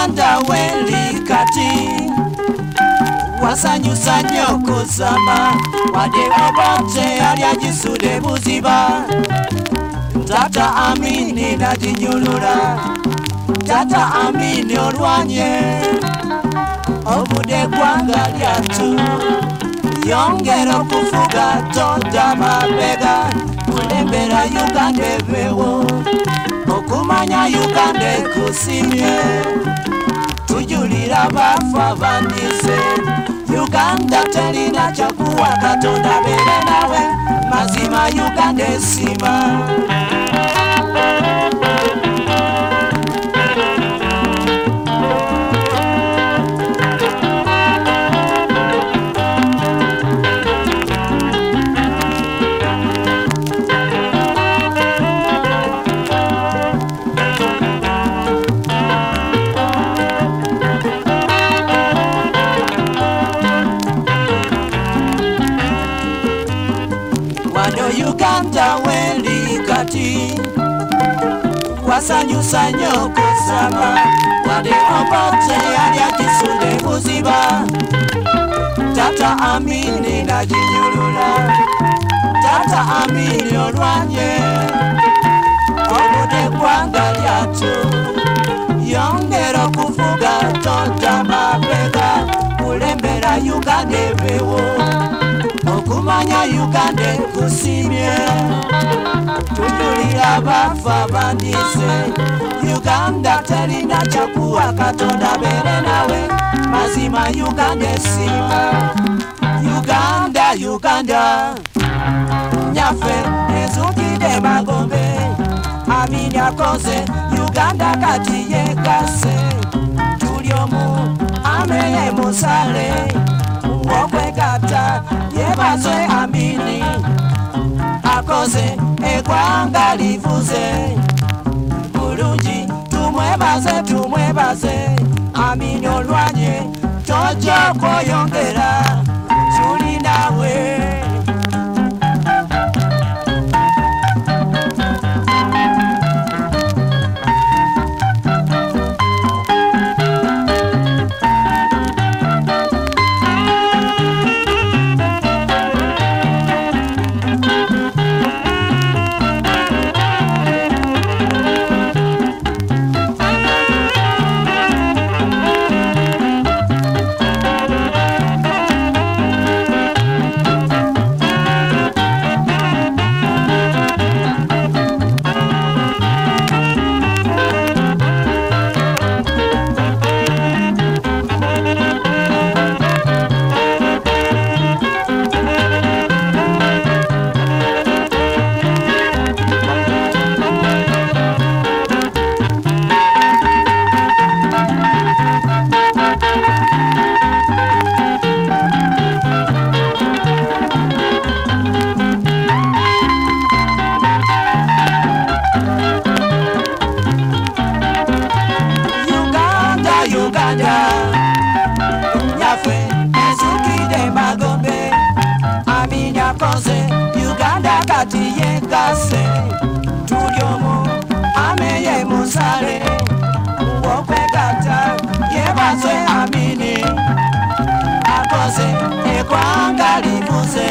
Uganda weli kati wasanyusa nnyo kusama wadde obote yali agisude buziba Tata Amini naginyulula Tata Amini olwanye obude gwanga lyatu yongera okufuga tota mabega kulembera Uganda ebewo okumanya Uganda ekusimye tujulira bafa bandise Uganda terina kyakuwa Katonda bere nawe mazima Uganda esima Uganda weli kati wasanyusa nnyo kusama wadde obote yali agisude buziba Tata Amini naginyulula Tata Amini olwanye obude gwanga lyatu yongera okufuga tota mabega kulembera Uganda ebewo okumanya Uganda ekusimye tujulira bafa bandise Uganda terina kyakuwa Katonda bere nawe mazima Uganda esima Uganda Uganda nyafe ezukide magombe Amini akoze Uganda kati yekase tuli omu ameye musale okwegata yebaze Amini akoze eggwanga livuze bulungi tumwebaze Amini olwanye tojja kwoyongera tuli nawe Uganda nyafe ezukide magombe Amini akoze Uganda kati yekase tuli omu ameye musale okwegata yebaze Amini akoze eggwanga livuze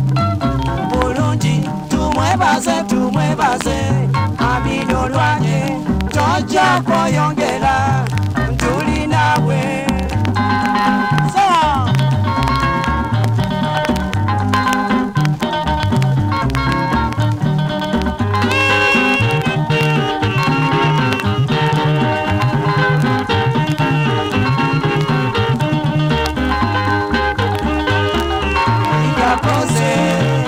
bulungi tumwebaze Amini olwanye tojja kwoyongera tuli nawe yakoze